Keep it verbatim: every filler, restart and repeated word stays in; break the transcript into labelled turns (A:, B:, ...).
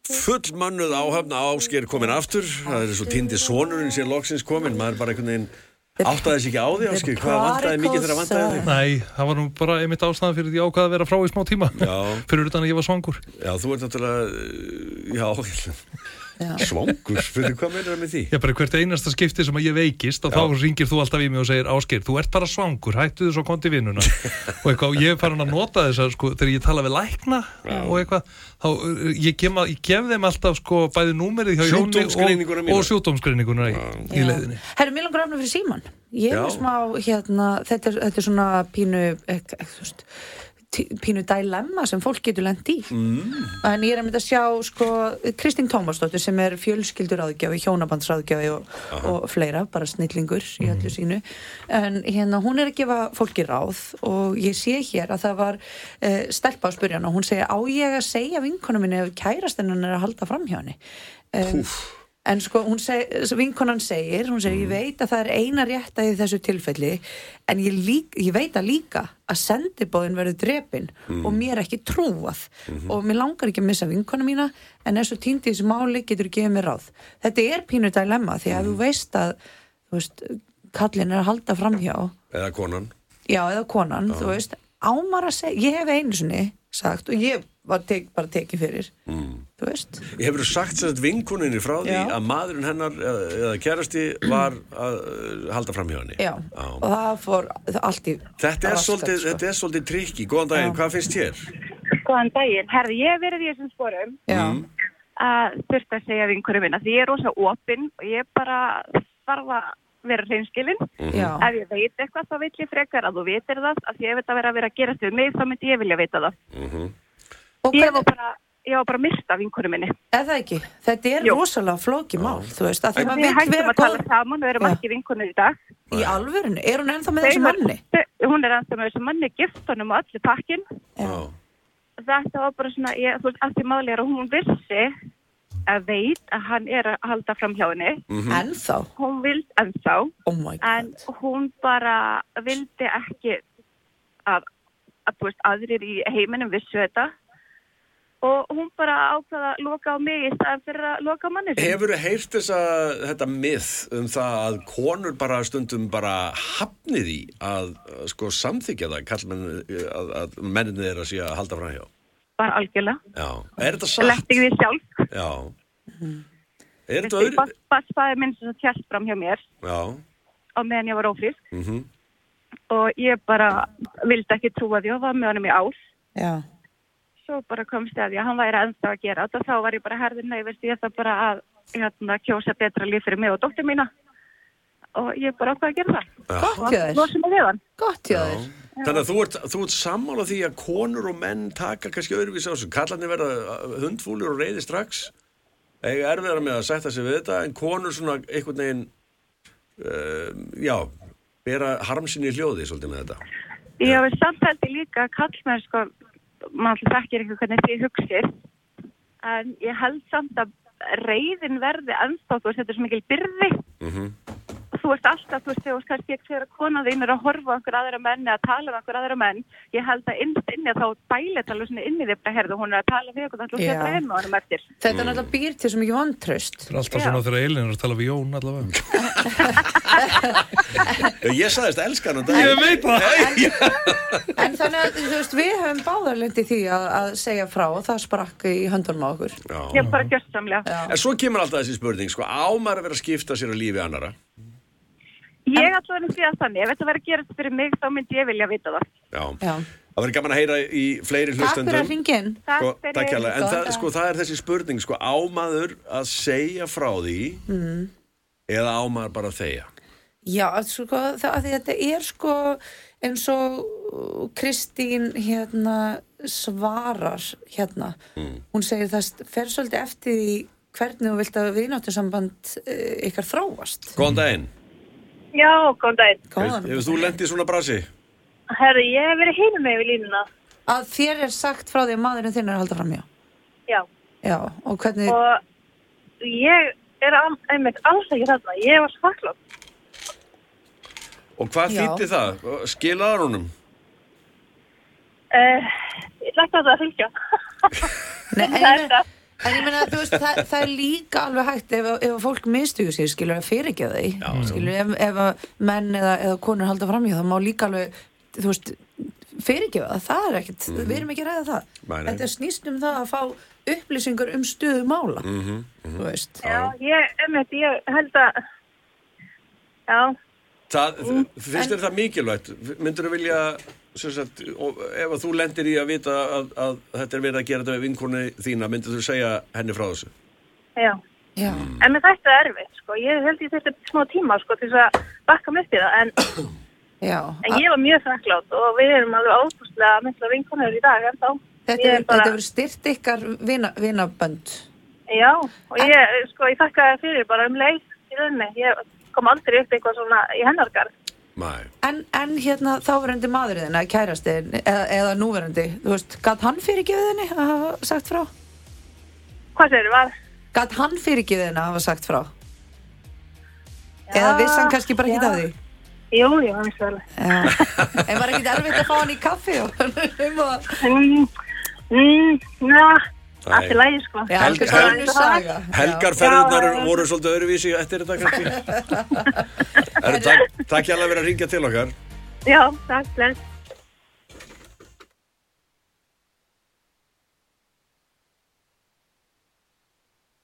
A: fullmönnuð áhöfn Ásgeir komin aftur. Það er svo týndi sonurinn sér loksins komin. Maður bara einhvern veginn áttaði sig ekki á því, Ásgeir. Hvað vantaði mikið þegar vantaði þig?
B: Nei, það var nú bara einmitt ástæðan fyrir því ákvað að vera frá í smá tíma. Já. Fyrir utan að ég var svangur.
A: Já, þú ert náttúrulega, já, já. Svangur, fyrir hvað meinar það með því?
B: Já, bara hvert einasta skipti sem að ég veikist og já. Þá ringir þú alltaf í mig og segir Ásgeir, þú ert bara svangur, hættu þess og konti vinnuna og eitthvað, og ég er farin að nota þess að sko, þegar ég tala við lækna já. Og eitthvað, þá ég, kem að, ég gef þeim alltaf sko bæði númerið hjá Jóni og, og sjúkdómsgreininguna í, í leiðinni.
C: Herru, mér langar að opna fyrir síman. Ég er smá, hérna, þetta er, þetta er svona pínu, ekki, þú veist, pínu dilemma sem fólk getur lent í mm. en ég er að mynda að sjá sko Kristín Tómasdóttir sem er fjölskylduráðgjafi, hjónabandsráðgjafi og, og fleira, bara snillingur í öllu sínu, en hérna hún er að gefa fólki ráð og ég sé hér að það var uh, stelpa á spyrjan og hún segir, á ég að segja vinkonum minni ef kærastinn hennar er að halda fram hjá henni um, en sko hún seg, vinkonan segir, hún segir, mm. ég veit að það er eina rétta í þessu tilfelli en ég, lík, ég veit að líka að sendibóðin verður drepin mm. og mér ekki trúað mm-hmm. og mér langar ekki að missa vinkona mína en eins og týndi í þessu máli getur gefið mér ráð. Þetta er pínu dilemma því að mm. þú veist að þú veist, kallinn er að halda framhjá
A: eða konan.
C: Já, eða konan, ah. þú veist, ámar að segja, ég hef einu sinni sagt og ég var tek, bara tekið fyrir mm. þú veist.
A: Ég hefur sagt sér að vinkoninni frá því Já. Að maðurinn hennar eða kærasti var að halda fram hjá henni.
C: Já, Já. Og það fór allt í
A: Þetta er svolítið, sko. Þetta er svolítið trikki. Góðan daginn, Já. Hvað finnst þér?
D: Góðan daginn, herði, ég hef verið í þessum sporum
A: mm.
D: að þurft að segja vinkonum minna því ég er rosa opinn og ég bara þarf að vera hreinskilin.
C: Mm-hmm.
D: Ef ég veit eitthvað þá vil ég frekar að þú vitir það af því ef þetta verið að vera að gerast við mig þá myndi ég vilja vita það.
A: Mm-hmm.
D: Ég var bara, ég var bara að mista vinkonum minni.
C: Eða ekki? Þetta er Jú. Rosalega flókið mál, þú veist. Að
D: því maður vill vera að tala saman, við erum ekki vinkonur í dag.
C: Í alvörinu? Er hún ennþá með þessum manni?
D: Hún er ennþá með þessum manni, gift honum og allir pakkin. Þetta var bara svona, ég, þú veist, allt í máli er að hún vissi að veit að hann er að halda fram hjá henni.
C: Mm-hmm. Ennþá?
D: Hún vild ennþá.
C: Oh my God.
D: En hún bara vildi ekki að, að þú veist, aðrir í heiminum vissu þetta. Og hún bara ákvaða að loka á mig í staðan fyrir að loka á manni.
A: Hefur þú heyrt þessa, þetta myth um það að konur bara stundum bara hafni því að sko samþykja það, kallmenn, að, að menninni er að sé að halda fram hjá?
D: Bara algjörlega.
A: Já, er þetta satt?
D: Lett ekki því sjálf.
A: Já. Mm-hmm. Er þetta öðru?
D: Bassfæði minn sem tjælt fram hjá mér.
A: Já.
D: Á meðan ég var ófrísk.
A: Mhm.
D: Og ég bara vildi ekki trúa því og var með honum í ár.
C: Já.
D: Svo bara komst ég að því að hann væri ennþá að gera þetta og þá var ég bara herðin, nei, veist ég það bara að hérna, kjósa betra líf fyrir mig og dóttur mína og ég bara ákvað að gera það.
C: Ja. Gott hjá þér. Gott hjá þér.
A: Þannig að þú ert, þú ert sammála því að konur og menn taka kannski öðruvís á þessu. Kallarnir verða hundfúlir og reiði strax. Eiga erfiðara með að sætta sig við þetta en konur svona einhvern veginn, uh, já, bera harmsinni í hljóði svolítið með þetta.
D: Já, við samtældi líka að kallmenn sko maður þekkir ekki hvernig því hugsið en ég held samt að reiðin verði ennþá, þú veist, þetta er svo mikil byrði
A: mm-hmm.
D: þú veist alltaf, þú veist, þú veist, kannski ekki þegar að konan þín er að horfa á einhver aðra menn eða tala um einhver aðra menn, ég held að innst inni að þá bælit alveg svona inni þig bara herðu, hún er að tala við okkur, þannig að þú setja heim á hennum eftir.
C: Þetta er náttúrulega býr til svo mikið vantraust.
B: Það er alltaf svona þegar Elín er að tala við Jón allavega.
A: Ég sagðist elska hann og dag.
B: Ég veit það.
C: En, en þannig að, þú veist, við höfum báðarlendi því að, að segja frá og það sprakk í höndunum á okkur.
A: Já.
D: Ég bara gjörsamlega.
A: En svo kemur alltaf þessi spurning, sko, á maður að vera að skipta sér á lífi annara?
D: Ég ætla að segja þannig, ef þetta verður að gerast fyrir mig, þá myndi ég vilja vita það.
A: Já.
C: Já.
A: Það verður gaman að heyra í fleiri hlustendum.
C: Takk fyrir að hringja inn.
A: Sko, takk fyrir. En það, sko, það er þessi spurning, sko, á maður að segja frá því mm. eða á maður bara að þegja?
C: Já, sko, það, þetta er sko eins og Kristín hérna svarar hérna. Mm. Hún segir það fer svolítið eftir því hvernig þú vilt að vináttusamband ykkar þróast.
A: Góðan daginn.
D: Já, góðan daginn.
C: Góðan.
A: Hefur þú lent í svona brasi?
D: Herri, ég hef verið hinum með við línuna.
C: Að þér er sagt frá því að maðurinn þinn er að halda fram hjá?
D: Já.
C: Já, og hvernig...
D: Og ég er einmitt alls ekki þarna. Ég var svakklótt.
A: Og hvað þýddi það? Skilaðar honum?
D: Uh, ég ætla ekki að það að fylgja.
C: Nei, en, En ég meina, þú veist, það, það er líka alveg hægt ef, ef fólk mistugur sér, skilur, að fyrirgefa þeim, skilur, ef, ef að menn eða, eða konur halda fram í það, má líka alveg, þú veist, fyrirgefa það, það er ekkert, mm. við erum ekki að ræða það. Nei, nei. Þetta snýst um það að fá upplýsingar um stöðu mála, mm -hmm, mm -hmm. þú veist.
D: Já, ég, einmitt, ég held að, já.
A: Það, mm. finnst þér það mikilvægt? Myndur þú vilja... Sagt, ef að þú lendir í að vita að, að þetta er verið að gera þetta við vinkonu þína, myndir þú segja henni frá þessu?
D: Já,
C: Já.
D: En með þetta er erfitt, sko. Ég held ég þetta smá tíma, sko, til þess að bakka mig upp í það, en,
C: Já.
D: en ég var mjög þakklátt og við erum alveg ótrúslega mikla vinkonur í dag, en þá.
C: Þetta er bara... hefur styrt ykkar vina, vinabönd.
D: Já, og en... ég, sko, ég þakka það fyrir bara um leið í rauninni. Ég kom aldrei upp eitthvað svona í hennargarð.
C: En, en hérna þáverandi maðurinn eða kærastinn eða, eða núverandi, þú veist, gat hann fyrirgefið henni að hafa sagt frá?
D: Hvað segir þið, var?
C: Gat hann fyrirgefið henni að hafa sagt frá? Já, eða vissi hann kannski bara ekki af því?
D: Jú, jú, hann vissi vel.
C: En var ekki erfitt að fá hann í kaffi? Og,
D: mm, mm, na, allt í lagi, sko.
C: Já, Helg, Helg,
A: Helgarferðunar voru svolítið öðruvísi eftir þetta kannski. Takk hjá að vera að ringja til okkar.
D: Já, takk, bless.